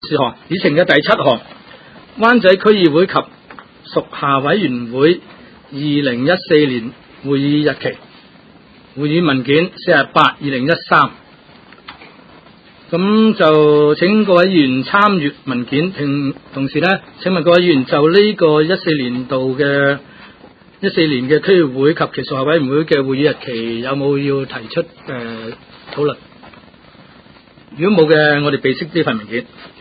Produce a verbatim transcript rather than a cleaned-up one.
事項議程嘅第七項，灣仔區議會及屬下委員會二零一四年會議日期，會議文件四十八二零一三。咁就請各位議員參閱文件，同同時呢，請問各位議員就呢個一四年度嘅一四年嘅區議會及其屬下委員會嘅會議日期有冇要提出誒討論？如果冇嘅，我哋備悉呢份文件。